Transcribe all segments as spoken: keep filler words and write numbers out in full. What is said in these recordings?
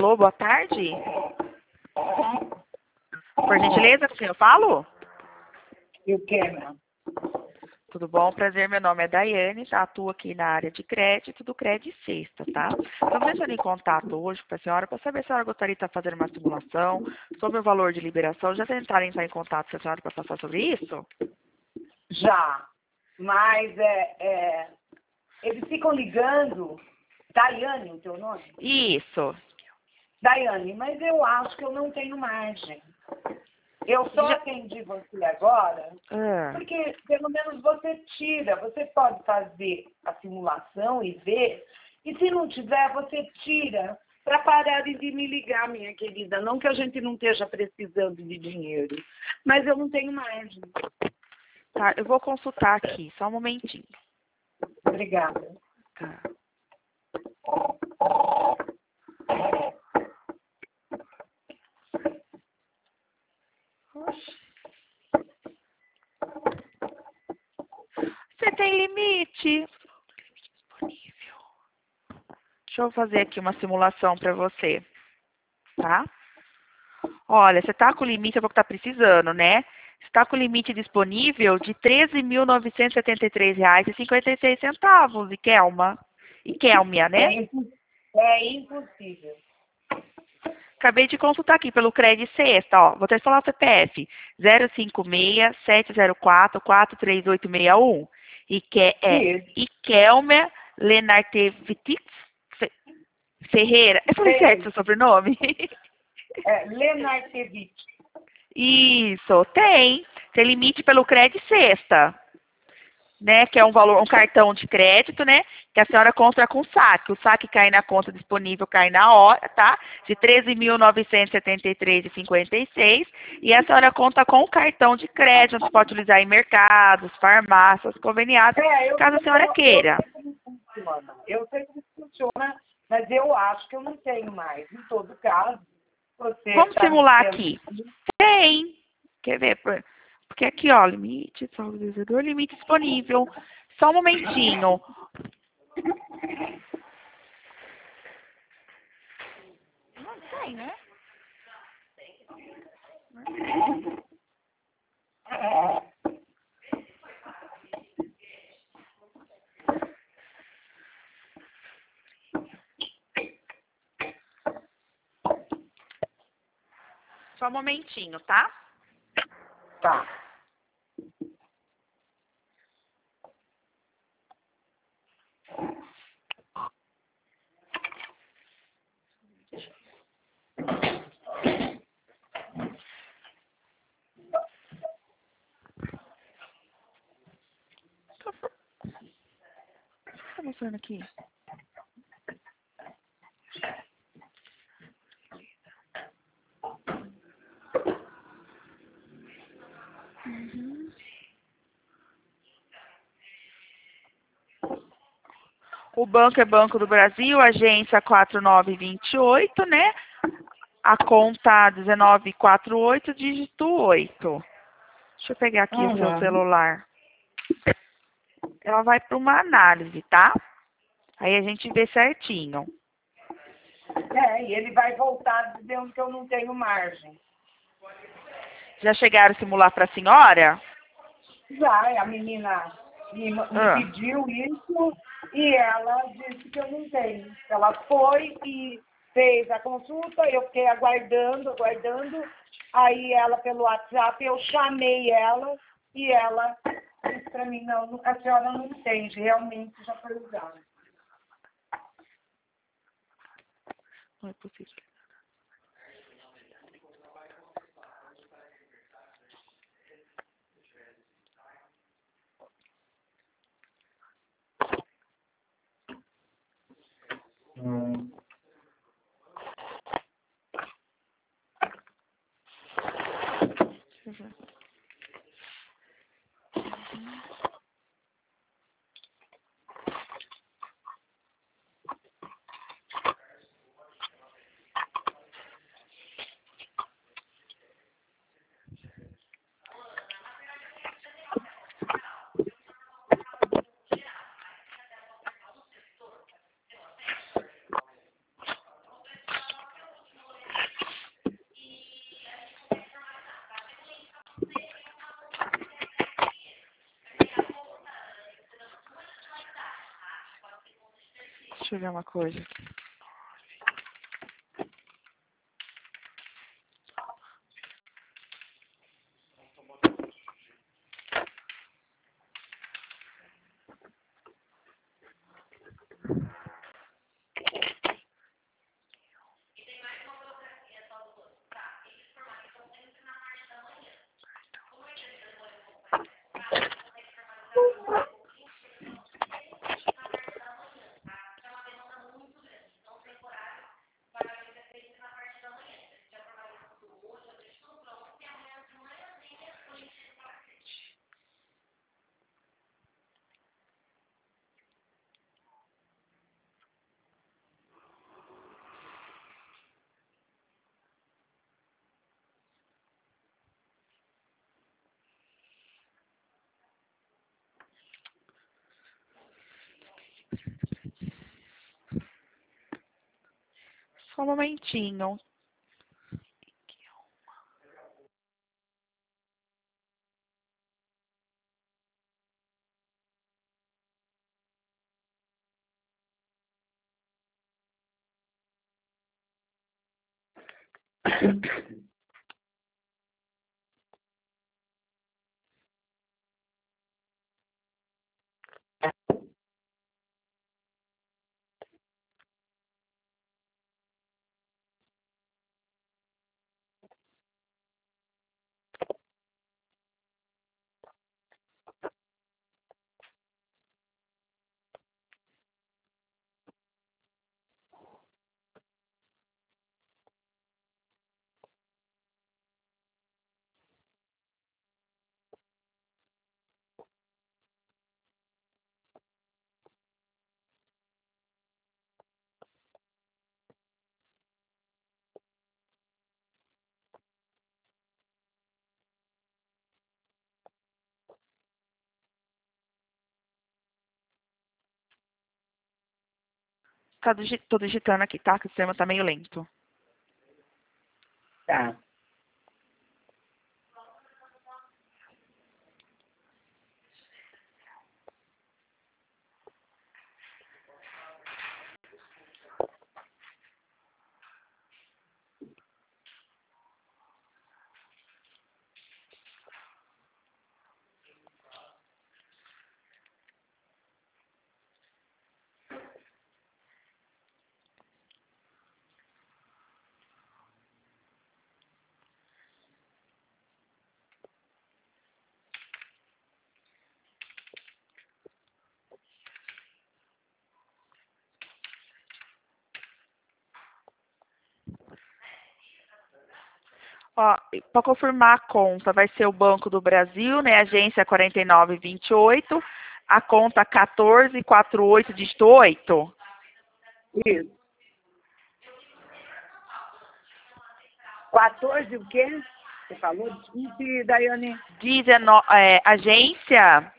Alô, boa tarde. Por gentileza, com quem eu falo? Eu quero. Tudo bom? Prazer, meu nome é Daiane, já atuo aqui na área de crédito do Crédito Sexta, tá? Estamos entrando em contato hoje com a senhora para saber se a senhora gostaria de estar fazendo uma simulação sobre o valor de liberação. Já tentaram entrar em contato com a senhora para passar sobre isso? Já, mas é, é, eles ficam ligando. Daiane, o teu nome? Isso. Daiane, mas eu acho que eu não tenho margem. Eu só Já... atendi você agora, Ah. porque pelo menos você tira, você pode fazer a simulação e ver, e se não tiver, você tira para parar de me ligar, minha querida. Não que a gente não esteja precisando de dinheiro, mas eu não tenho margem. Tá, eu vou consultar aqui, só um momentinho. Obrigada. Tá. Oxe. Você tem limite? Disponível. Deixa eu fazer aqui uma simulação para você, tá? Olha, você tá com o limite, eu vou que tá precisando, né? Você tá com o limite disponível de treze mil novecentos e setenta e três reais e cinquenta e seis centavos, e Kelma. E Kelmia, né? É, impo é impossível. Acabei de consultar aqui pelo Crédito Sexta, ó. Vou até falar o C P F. zero cinco seis, sete zero quatro, quatro três oito seis um. E que é Isso. Ikelmer Lenartevitix Ferreira. Eu falei certo seu sobrenome? É, Lenartevich. Isso, tem. Tem limite pelo Crédito Sexta, né? Que é um valor, um cartão de crédito, né? Que a senhora compra com saque. O saque cai na conta disponível, cai na hora, tá? De treze mil novecentos e setenta e três reais e cinquenta e seis. E a senhora conta com o cartão de crédito, você pode utilizar em mercados, farmácias, conveniadas, É, eu, caso a senhora eu, queira. eu sei como funciona. Eu sei como funciona, mas eu acho que eu não tenho mais. Em todo caso, você Vamos está simular dizendo aqui. Tem. Quer ver? Porque aqui, ó, limite, saldo devedor, limite disponível. Só um momentinho. Não tem, né? Só um momentinho, tá? Tá. O que tá mostrando aqui? Uhum. O banco é Banco do Brasil, agência quatro nove dois oito, né? A conta dezenove quarenta e oito, dígito oito. Deixa eu pegar aqui o seu Uhum. celular. Ela vai para uma análise, tá? Aí a gente vê certinho. É, e ele vai voltar dizendo que eu não tenho margem. Já chegaram a simular para a senhora? Já, a menina me, me Ah. pediu isso e ela disse que eu não tenho. Ela foi e fez a consulta, eu fiquei aguardando, aguardando. Aí ela, pelo WhatsApp, eu chamei ela e ela disse para mim, não, a senhora não entende, realmente já foi usado. Não é possível. Hum. Deixa eu ver. Deixa eu ver uma coisa. Só um momentinho. Tá digi- tô digitando aqui, tá? Que o sistema tá meio lento. Tá. Ó, para confirmar a conta, vai ser o Banco do Brasil, né? Agência quarenta e nove vinte e oito. A conta quatorze quarenta e oito, dígito oito. Isso. quatorze o quê? Você falou? Desculpe, Daiane. dezenove, é, agência.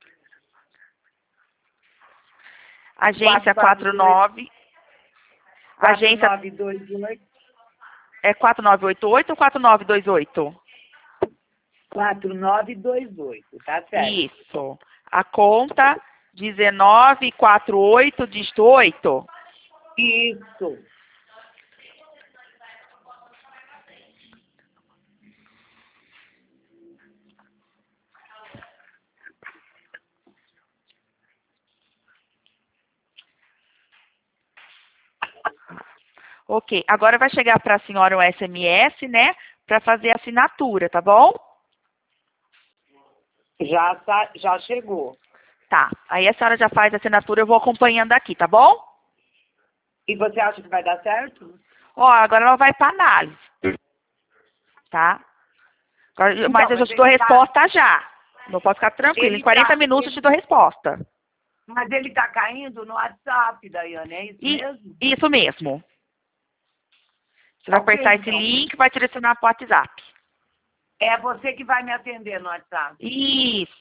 Agência quatro nove. Agência quatro nove dois oito. é quatro nove oito oito ou quatro nove dois oito? quatro nove dois oito, tá certo? Isso. A conta dezenove quarenta e oito, dígito oito. Isso. Ok, agora vai chegar para a senhora um S M S, né? Para fazer a assinatura, tá bom? Já, tá, já chegou. Tá. Aí a senhora já faz a assinatura, eu vou acompanhando aqui, tá bom? E você acha que vai dar certo? Ó, agora ela vai para análise. Tá? Agora, Então, mas eu já mas te dou ele tá- resposta já. Não pode ficar tranquilo. Ele Em quarenta tá- minutos eu ele- te dou resposta. Mas ele tá caindo no WhatsApp, Daiane, é isso E, mesmo? isso mesmo. Você Tá vai ok, apertar esse então. link e vai direcionar para o WhatsApp. É você que vai me atender no WhatsApp. Isso.